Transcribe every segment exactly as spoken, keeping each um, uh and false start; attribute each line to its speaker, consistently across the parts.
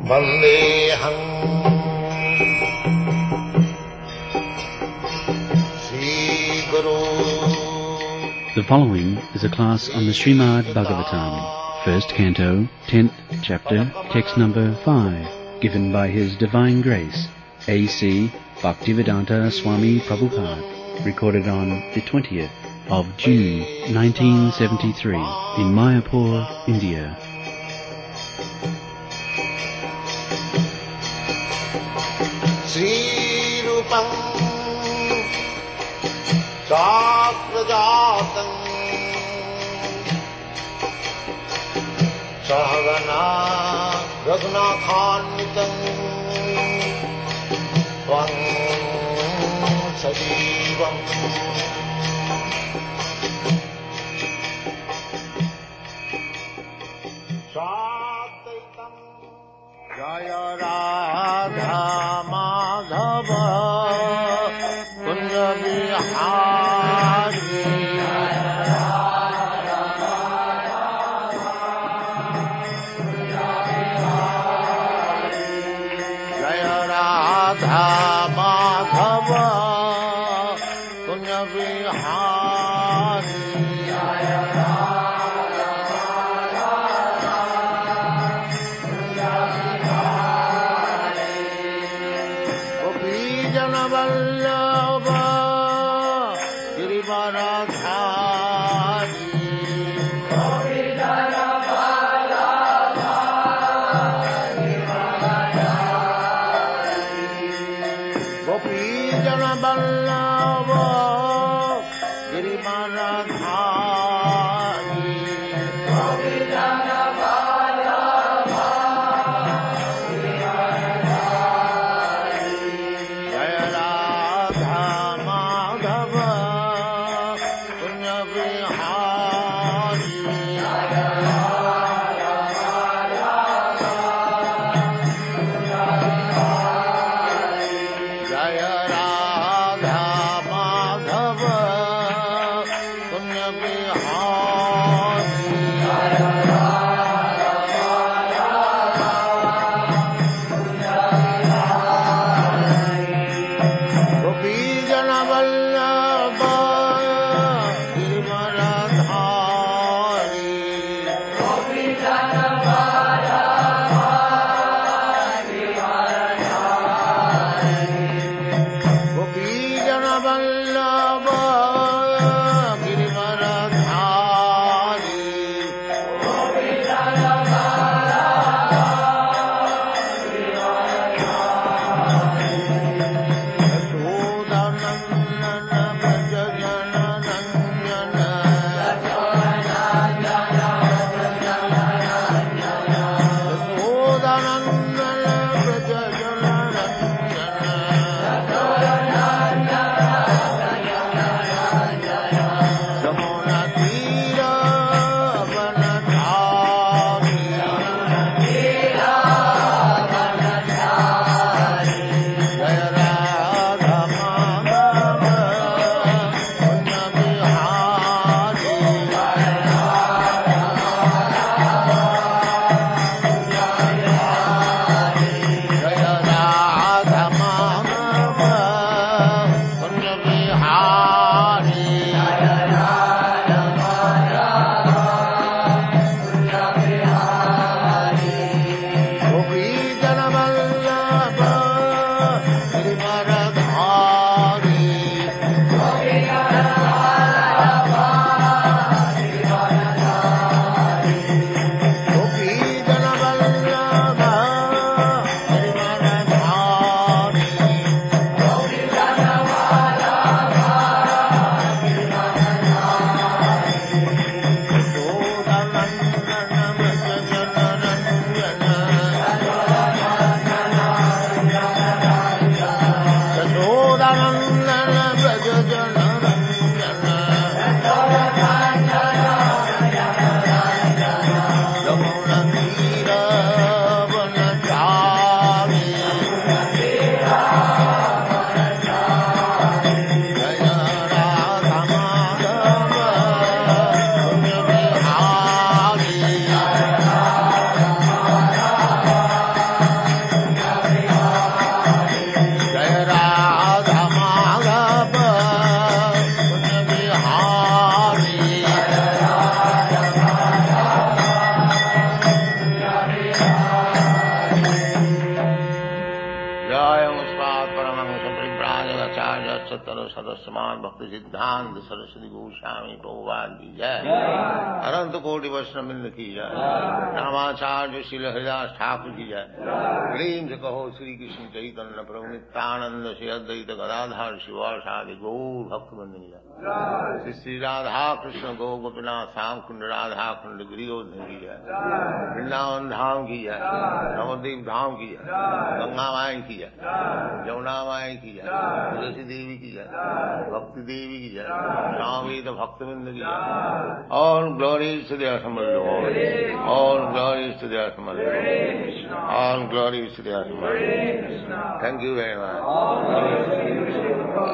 Speaker 1: Vandeham Sri Guru.
Speaker 2: The following is a class on the Srimad Bhagavatam, first canto, tenth chapter, text number five, given by His Divine Grace, A C Bhaktivedanta Swami Prabhupada, recorded on the twentieth of June nineteen seventy-three in Mayapur, India.
Speaker 1: Sri Rupam Saprajatam Sahagana Raghunathanvitam Tvam Sajivam Sadaitam Jaya Radha Madhava Kunja Vihari Jaya Radha Madhava Kunja Vihari Jaya Vallabha Girivaradhari Gopijana Vallabha Girivaradhari Gopijana Vallabha Girivaradhari Gopijana Vallabha
Speaker 3: सदस्यमान भक्ति सिद्धांत सरस्वती गोस्वामी प्रभुपाद की जय, अनंत कोटि वैष्णववृंद की जय, रामाचार्य श्री हरिदास ठाकुर की जय। प्रेम से कहो श्री कृष्ण चैतन्य प्रभु नित्यानंद श्री अद्वैत गदाधर शिवासादि गौर भक्तवृंद की जय। श्री श्री राधा कृष्ण गो गोपीनाथ श्याम कुंड राधा कुंड गिरियोधन की जय, वृंदावन धाम की जय, नवद्वीप धाम की जय, गंगा माई की जय, यमुना माई की जय, तुलसी देवी की जय, भक्ति देवी की जय, श्यामवेद भक्तवृंद की जय। All glories to the Assembled Lord, all glories to the Assembled Lord, all glories to the Assembled Lord. Thank you very much.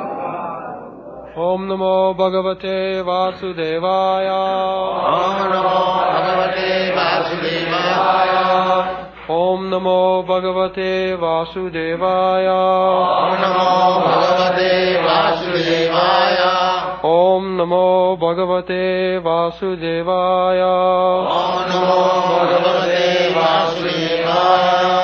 Speaker 4: Om Namo Bhagavate Vasudevaya.
Speaker 3: Om Namo Bhagavate Vasudevaya.
Speaker 4: Om Namo Bhagavate Vasudevaya.
Speaker 3: Om Namo Bhagavate Vasudevaya.
Speaker 4: Om Namo Bhagavate Vasudevaya.
Speaker 3: Om Namo Bhagavate Vasudevaya.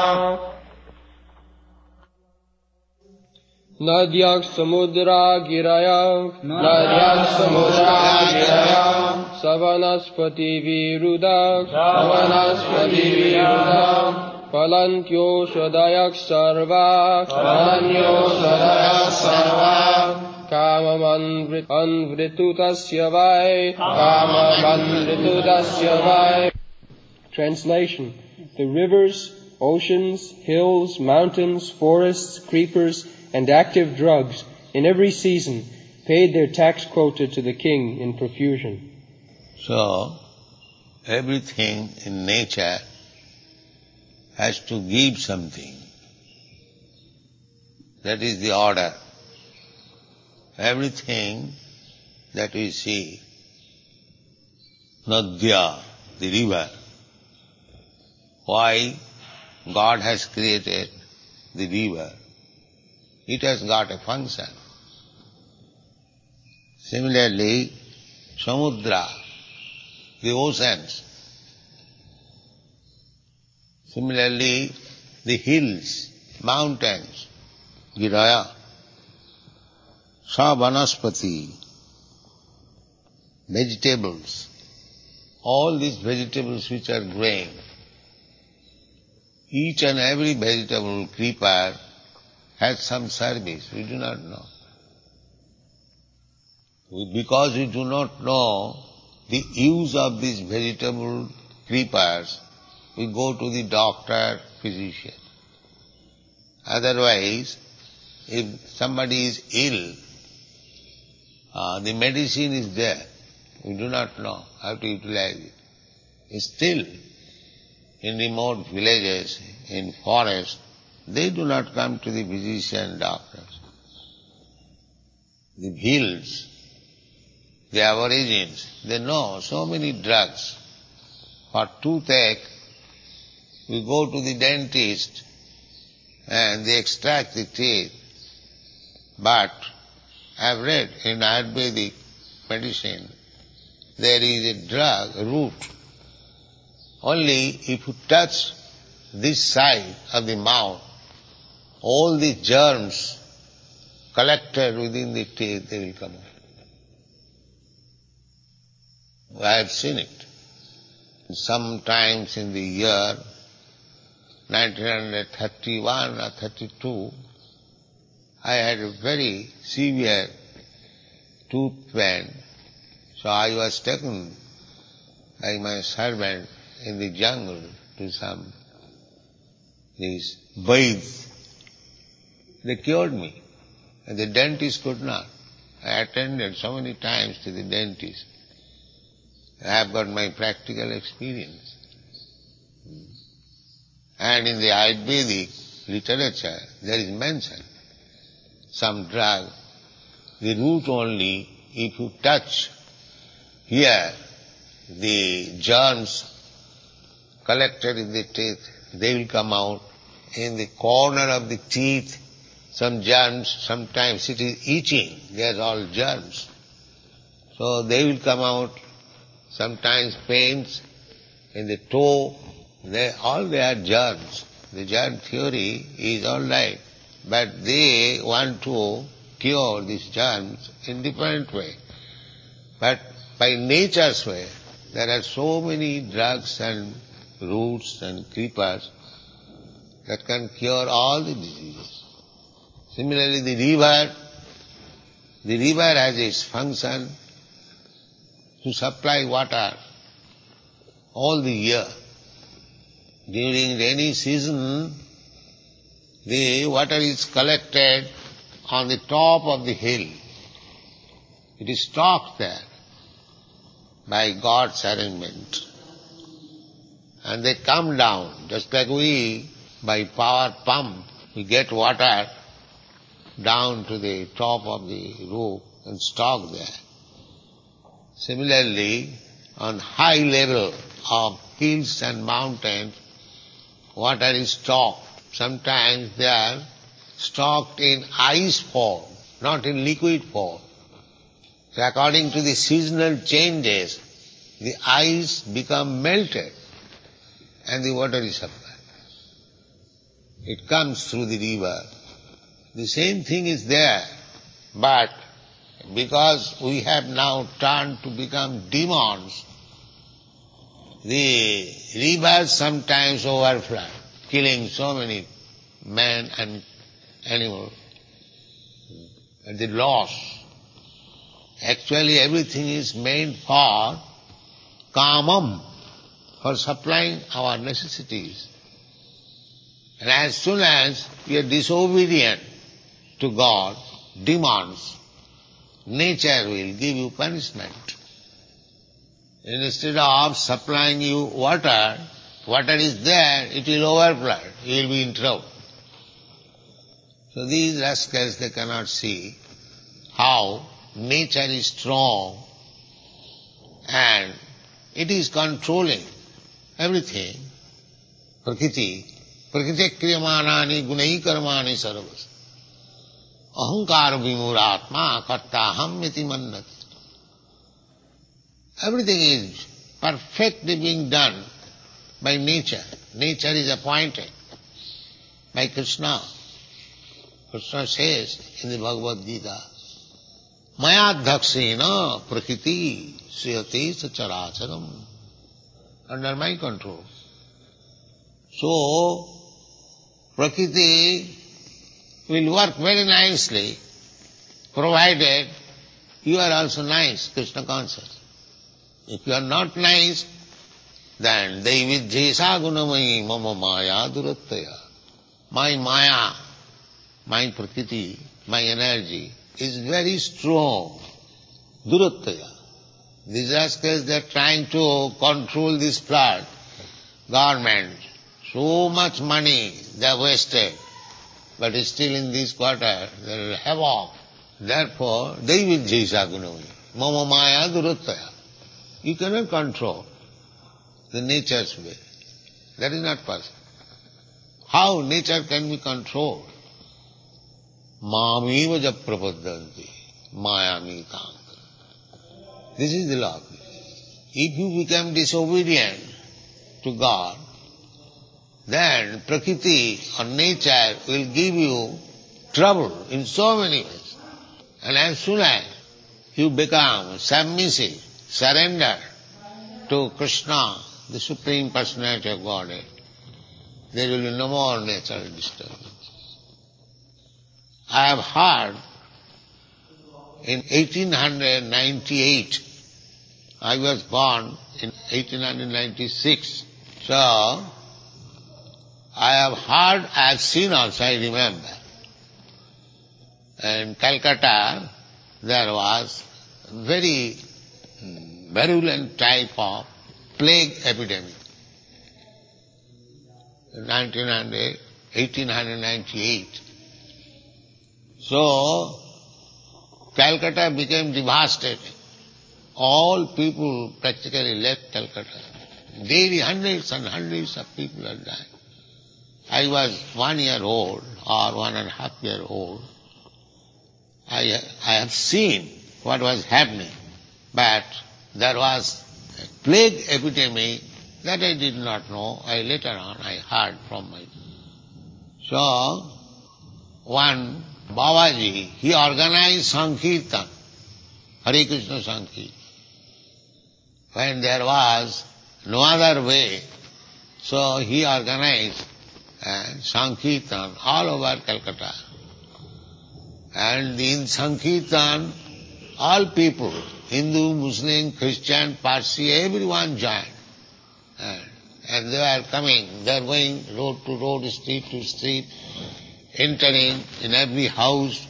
Speaker 4: Nadyak samudra giraya, Nadyak samudra giraya, Savanaspati viruda, Savanaspati viruda, Palantyo shadayak sarva, Palantyo shadayak sarva, Kamam anvritutasya vai, Kamam anvritutasya vai. Translation: the rivers, oceans, hills, mountains, forests, creepers, and active drugs in every season paid their tax quota to the king in profusion.
Speaker 3: So, everything in nature has to give something. That is the order. Everything that we see, Nadya, the river, why God has created the river? It has got a function. Similarly, Samudra, the oceans. Similarly, the hills, mountains, Giraya, Sa Vanaspati, vegetables, all these vegetables which are growing, each and every vegetable creeper has some service, we do not know. Because we do not know the use of these vegetable creepers, we go to the doctor, physician. Otherwise, if somebody is ill, uh, the medicine is there. We do not know how to utilize it. Still, in remote villages, in forests, they do not come to the physician doctors. The hills, the aborigines, they know so many drugs. For toothache, we go to the dentist and they extract the teeth. But I have read in Ayurvedic medicine, there is a drug, a root. Only if you touch this side of the mouth, all the germs collected within the teeth, they will come out. I have seen it. Sometimes in the year nineteen thirty-one or thirty-two, I had a very severe tooth pain. So I was taken by my servant in the jungle to some these Vaids. They cured me, and the dentist could not. I attended so many times to the dentist. I have got my practical experience. And in the Ayurvedic literature, there is mention, some drug, the root only, if you touch here, the germs collected in the teeth, they will come out. In the corner of the teeth, some germs, sometimes it is itching, they are all germs. So they will come out, sometimes pains in the toe, they, all they are germs. The germ theory is all right, but they want to cure these germs in different way. But by nature's way, there are so many drugs and roots and creepers that can cure all the diseases. Similarly, the river, the river has its function to supply water all the year. During rainy season, the water is collected on the top of the hill. It is stocked there by God's arrangement. And they come down, just like we, by power pump, we get water down to the top of the roof and stock there. Similarly, on high level of hills and mountains, water is stocked. Sometimes they are stocked in ice form, not in liquid form. So according to the seasonal changes, the ice become melted and the water is supplied. It comes through the river. The same thing is there, but because we have now turned to become demons, the rivers sometimes overflow, killing so many men and animals. At the loss. Actually everything is made for kamam, for supplying our necessities. And as soon as we are disobedient to God, demons, nature will give you punishment. Instead of supplying you water, water is there, it will overflow, you will be in trouble. So these rascals, they cannot see how nature is strong and it is controlling everything. Prakriti, prakriti kriyamanani gunai karmani sarvas. Ahankara vimuratma kartaham iti mannati. Everything is perfectly being done by nature. Nature is appointed by Krishna. Krishna says in the Bhagavad Gita, Mayadhakshena prakriti sriyate sacharacharam. Under my control. So, prakriti will work very nicely, provided you are also nice, Krishna conscious. If you are not nice, then Devidjesa gunamayi mama maya durattaya. My maya, my prakriti, my energy is very strong. Durattaya. These rascals, they are trying to control this flood. Government, so much money they have wasted, but still in this quarter there is havoc. Therefore, Devidjesa gunamayi mama maya durattaya. You cannot control the nature's way. That is not possible. How nature can be controlled? Mamiva japrapaddanti mayami tam. This is the law. If you become disobedient to God, then Prakriti or nature will give you trouble in so many ways. And as soon as you become submissive, surrender to Krishna, the Supreme Personality of Godhead, there will be no more natural disturbance. I have heard in eighteen ninety-eight, I was born in eighteen ninety-six, so I have heard, I have seen also, I remember. In Calcutta, there was very virulent type of plague epidemic. In eighteen ninety-eight. So, Calcutta became devastated. All people practically left Calcutta. Daily hundreds and hundreds of people are dying. I was one year old or one and a half year old. I, I have seen what was happening, but there was a plague epidemic that I did not know. I later on I heard from my... So, one Babaji, he organized Sankirtan, Hare Krishna Sankirtan. When there was no other way, so he organized uh, Sankirtan all over Calcutta. And in Sankirtan, all people, Hindu, Muslim, Christian, Parsi, everyone joined. And, and they were coming, they were going road to road, street to street, entering in every house.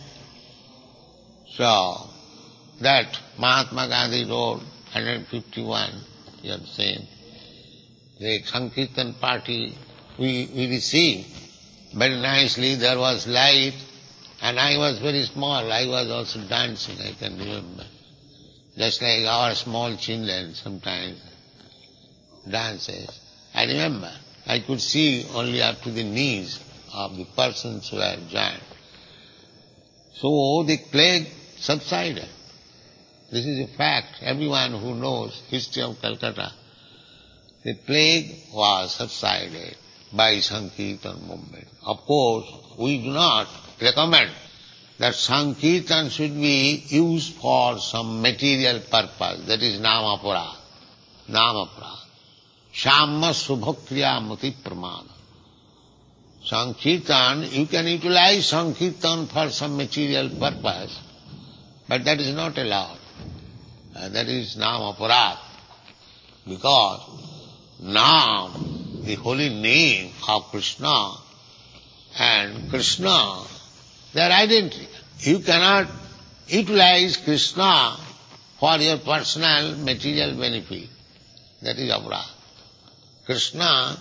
Speaker 3: So, that Mahatma Gandhi Road, one fifty-one, you have seen, the Sankirtan party we, we received very nicely. There was light, and I was very small. I was also dancing, I can remember. Just like our small children sometimes dances. I remember, I could see only up to the knees of the persons who were joined. So the plague subsided. This is a fact. Everyone who knows history of Calcutta, the plague was subsided by Sankirtan movement. Of course, we do not recommend that Sankirtan should be used for some material purpose, that is Namapura. Namapura. Shamma subhakriya mati pramana. Sankirtan, you can utilize Sankirtan for some material purpose, but that is not allowed. Uh, that is Namapura. Because Nam, the holy name of Krishna, and Krishna, they are identical. You cannot utilize Krishna for your personal material benefit. That is apurad. Krishna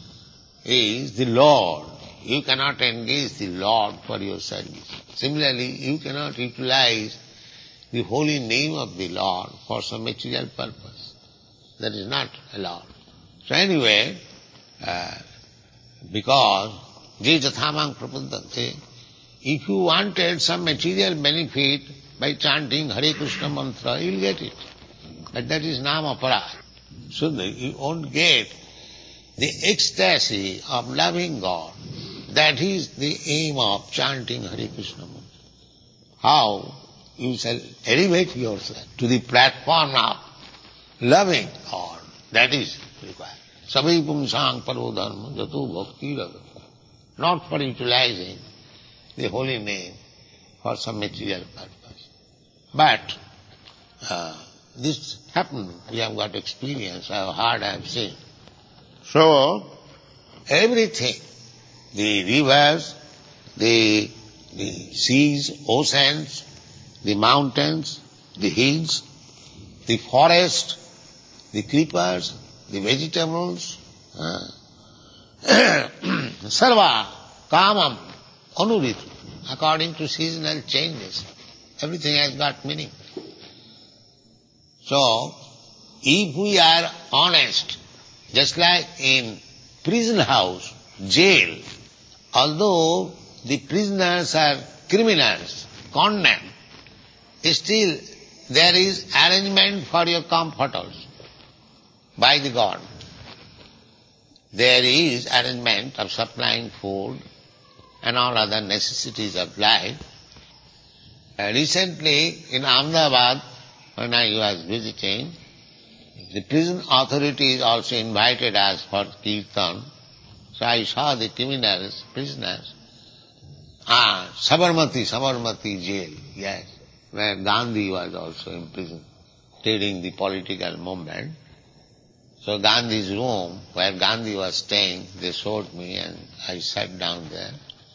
Speaker 3: is the Lord. You cannot engage the Lord for your service. Similarly, you cannot utilize the holy name of the Lord for some material purpose. That is not allowed. So anyway, uh, because je jathamang prapaddante, if you wanted some material benefit by chanting Hare Krishna mantra, you will get it. But that is Namapara. So that you won't get the ecstasy of loving God. That is the aim of chanting Hare Krishna mantra. How you shall elevate yourself to the platform of loving God. That is required. Sabai pumsang paro dharma jato bhakti raga. Not for utilizing the holy name for some material purpose. But uh, this happened. We have got experience. I have heard, I have seen. So, everything, the rivers, the, the seas, oceans, the mountains, the hills, the forest, the creepers, the vegetables, uh, sarva, kamam, anuritu, according to seasonal changes. Everything has got meaning. So, if we are honest, just like in prison house, jail, although the prisoners are criminals, condemned, still there is arrangement for your comfort also by the government. There is arrangement of supplying food and all other necessities of life. Uh, recently in Ahmedabad, when I was visiting, the prison authorities also invited us for kirtan. So I saw the criminals, prisoners. Ah, Sabarmati, Sabarmati jail, yes, where Gandhi was also in prison, during the political movement. So Gandhi's room, where Gandhi was staying, they showed me and I sat down there.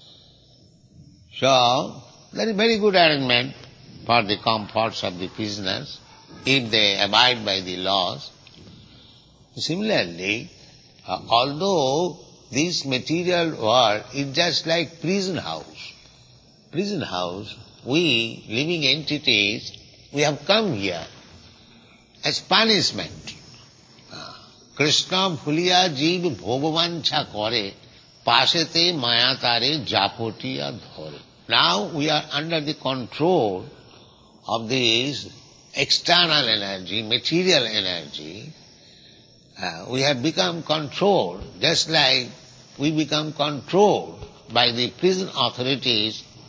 Speaker 3: So, there is very good arrangement for the comforts of the prisoners, if they abide by the laws. Similarly, uh, although this material world is just like prison house, prison house, we, living entities, we have come here as punishment. Krishna bhuliya jeev bhogvancha kore, pasete mayatare japotiya dhore. Now we are under the control of this external energy, material energy. Uh, we have become controlled, just like we become controlled by the prison authorities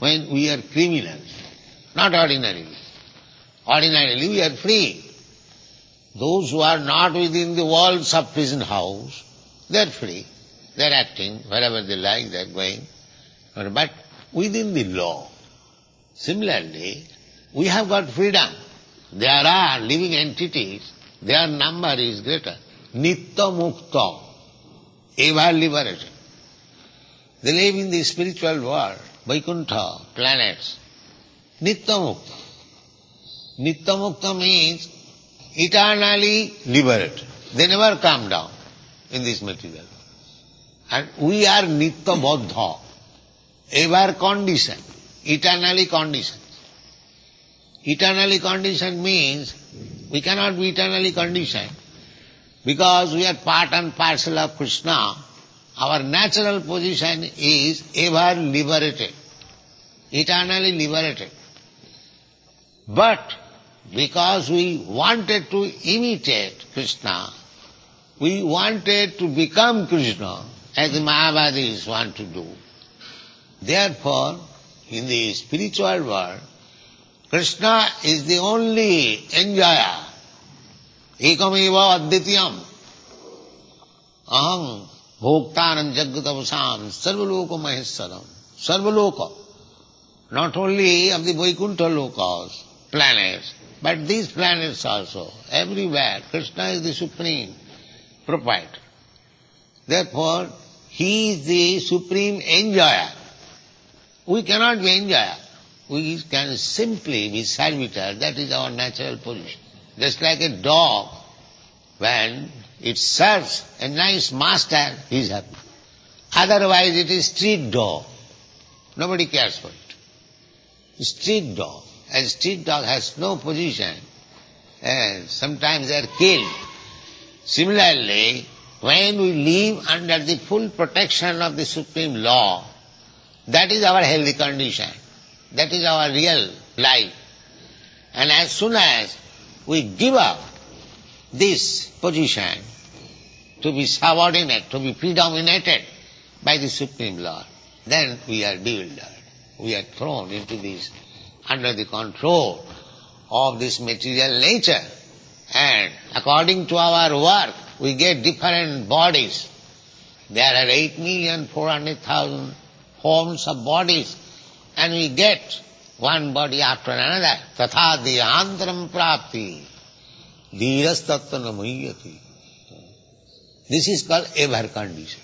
Speaker 3: when we are criminals, not ordinarily. Ordinarily we are free. Those who are not within the walls of prison house, they are free. They are acting wherever they like, they are going. But within the law. Similarly, we have got freedom. There are living entities, their number is greater. Nitya Mukta, ever liberated. They live in the spiritual world, Vaikuntha, planets. Nitya Mukta. Nitya Mukta means eternally liberated. They never come down in this material world. And we are Nitya Baddha, ever conditioned, eternally conditioned. Eternally conditioned means we cannot be eternally conditioned because we are part and parcel of Krishna. Our natural position is ever liberated, eternally liberated. But because we wanted to imitate Krishna, we wanted to become Krishna as the Mayavadis want to do. Therefore, in the spiritual world, Krishna is the only enjoyer. Ekameva advitiyam. Aham bhoktanam jagatavasam sarvaloka maheswaram. Sarvaloka. Not only of the Vaikuntha lokas, planets, but these planets also. Everywhere Krishna is the supreme proprietor. Therefore, he is the supreme enjoyer. We cannot be enjoyer. We can simply be servitor. That is our natural position. Just like a dog, when it serves a nice master, he is happy. Otherwise it is street dog. Nobody cares for it. Street dog. A street dog has no position, and sometimes they are killed. Similarly, when we live under the full protection of the supreme law, that is our healthy condition. That is our real life. And as soon as we give up this position to be subordinate, to be predominated by the Supreme Lord, then we are bewildered. We are thrown into this, under the control of this material nature. And according to our work, we get different bodies. There are eight million four hundred thousand forms of bodies, and we get one body after another. Tatha dehantaram prapti, dhiras tattva namuhyati. This is called ever condition.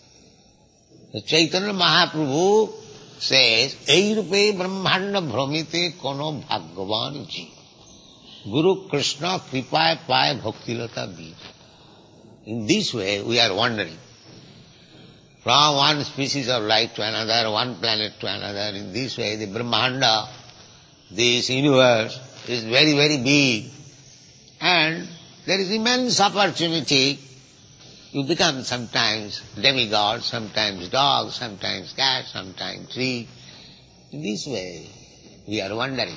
Speaker 3: The Chaitanya Mahaprabhu says, Ei rupe brahmanda bhramite kono bhagavan ji. Guru Krishna kripaya paya bhaktilata bij. In this way we are wandering from one species of life to another, one planet to another. In this way the Brahmanda, this universe, is very, very big, and there is immense opportunity. You become sometimes demigod, sometimes dog, sometimes cat, sometimes tree. In this way we are wandering.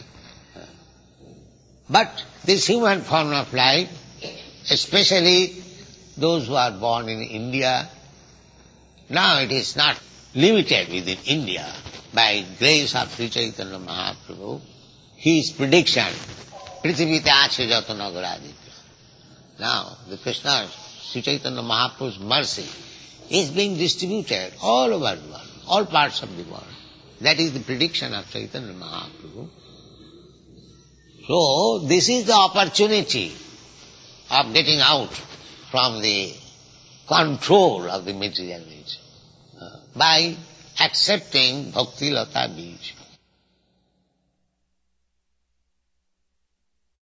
Speaker 3: But this human form of life, especially those who are born in India, now it is not limited within India. By grace of Sri Chaitanya Mahaprabhu, his prediction, Prithivite Ache Jata Nagaraditya. Now the Krishna, Sri Chaitanya Mahaprabhu's mercy is being distributed all over the world, all parts of the world. That is the prediction of Chaitanya Mahaprabhu. So this is the opportunity of getting out from the control of the material nature uh, by accepting Bhakti Lata Bij.